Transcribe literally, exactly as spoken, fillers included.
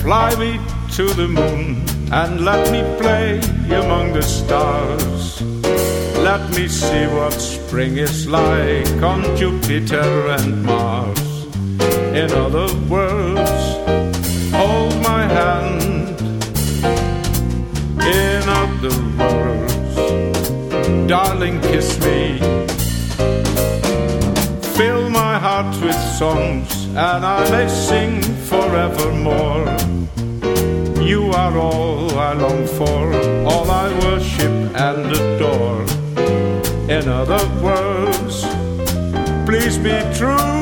Fly me to the moon and let me play among the stars. Let me see what spring is like on Jupiter and Mars. In other words, hold my hand. In other words, darling, kiss me. Fill my heart with songs and I may sing forevermore. You are all I long for, all I worship and adore. In other words, please be true.